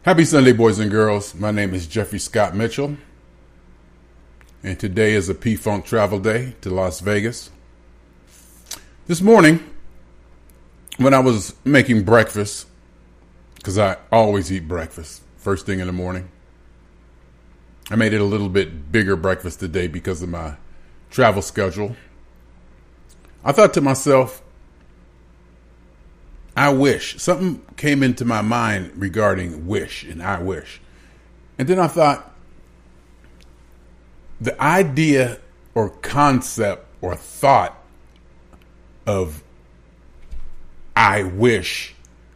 Happy Sunday, boys and girls. My name is Jeffrey Scott Mitchell, and today is a P-Funk travel day to Las Vegas. This morning, when I was making breakfast, because I always eat breakfast first thing in the morning, I made it a little bit bigger breakfast today because of my travel schedule. I thought to myself, I wish. Something came into my mind regarding wish and I wish. And then I thought, the idea or concept or thought of I wish,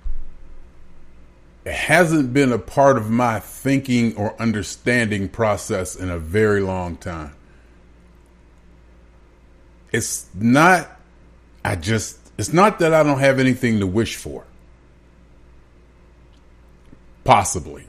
it hasn't been a part of my thinking or understanding process in a very long time. It's not that I don't have anything to wish for. Possibly.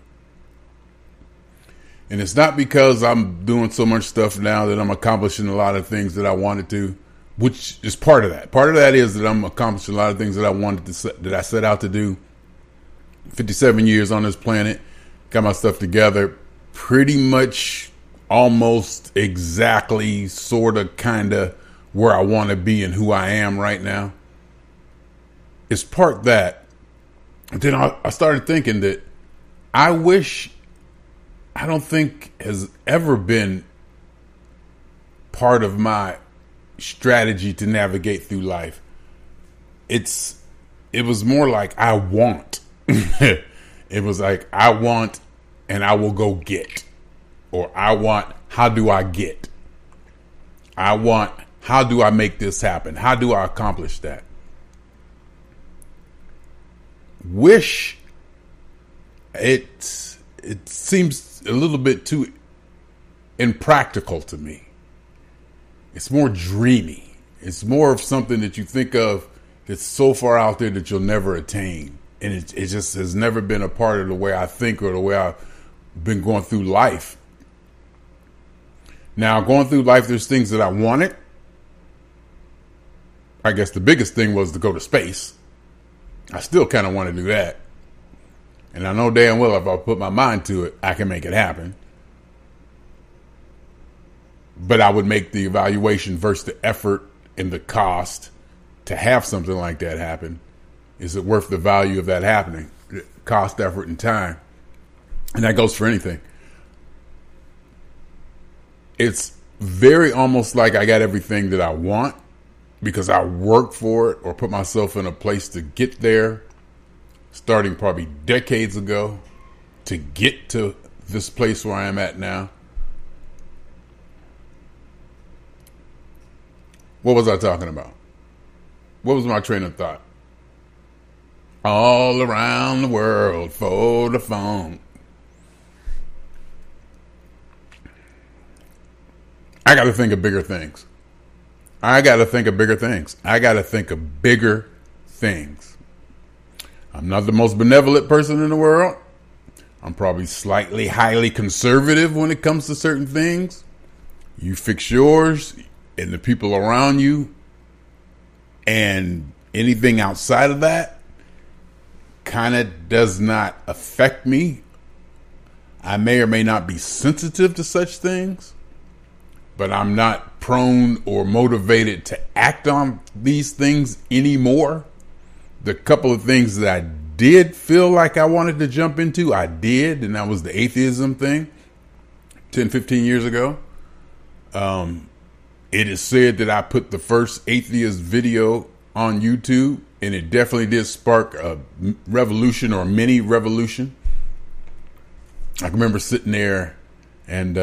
And it's not because I'm doing so much stuff now that I'm accomplishing a lot of things that I wanted to, which is part of that. Part of that is that I'm accomplishing a lot of things that that I set out to do. 57 years on this planet, got my stuff together pretty much almost exactly, sort of, kind of where I want to be and who I am right now. It's part that. Then I started thinking that I don't think has ever been part of my strategy to navigate through life. It was more like I want. It was like I want and I will go get. Or I want, how do I get? I want, how do I make this happen? How do I accomplish that? Wish, it seems a little bit too impractical to me. It's more dreamy. It's more of something that you think of that's so far out there that you'll never attain. And it just has never been a part of the way I think or the way I've been going through life. Now, going through life, there's things that I wanted. I guess the biggest thing was to go to space. I still kind of want to do that. And I know damn well if I put my mind to it, I can make it happen. But I would make the evaluation versus the effort and the cost to have something like that happen. Is it worth the value of that happening? Cost, effort, and time. And that goes for anything. It's very almost like I got everything that I want because I worked for it or put myself in a place to get there, starting probably decades ago, to get to this place where I am at now. What was I talking about? What was my train of thought? All around the world for the phone. I got to think of bigger things. I got to think of bigger things. I'm not the most benevolent person in the world. I'm probably slightly highly conservative when it comes to certain things. You fix yours and the people around you, and anything outside of that kind of does not affect me. I may or may not be sensitive to such things, but I'm not prone or motivated to act on these things anymore. The couple of things that I did feel like I wanted to jump into, I did, and that was the atheism thing 10, 15 years ago. It is said that I put the first atheist video on YouTube, and it definitely did spark a revolution or a mini revolution. I can remember sitting there and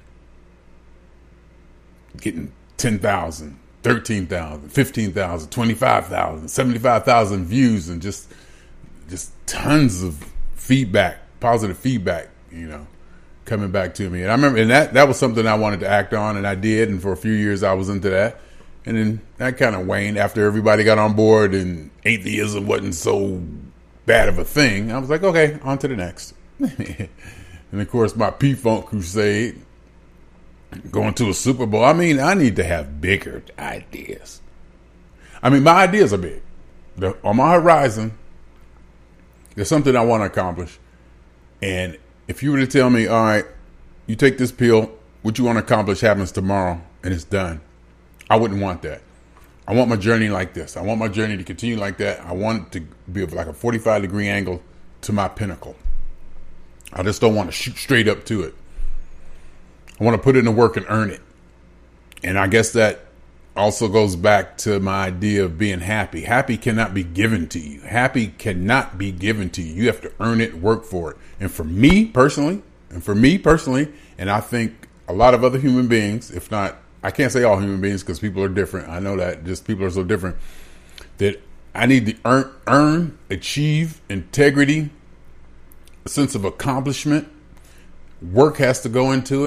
getting 10,000, 13,000, 15,000, 25,000, 75,000 views, and just tons of feedback, positive feedback, coming back to me. And I remember, and that was something I wanted to act on, and I did. And for a few years I was into that. And then that kind of waned after everybody got on board and atheism wasn't so bad of a thing. I was like, okay, on to the next. And of course, my P-Funk crusade, going to a Super Bowl. I mean, I need to have bigger ideas. I mean, my ideas are big. On my horizon, there's something I want to accomplish. And if you were to tell me, all right, you take this pill, what you want to accomplish happens tomorrow and it's done, I wouldn't want that. I want my journey like this. I want my journey to continue like that. I want it to be like a 45-degree angle to my pinnacle. I just don't want to shoot straight up to it. I want to put in the work and earn it. And I guess that also goes back to my idea of being happy. Happy cannot be given to you. Happy cannot be given to you. You have to earn it, work for it. And for me personally, and I think a lot of other human beings, if not, I can't say all human beings because people are different. I know that, just people are so different, that I need to earn, achieve integrity, a sense of accomplishment. Work has to go into it.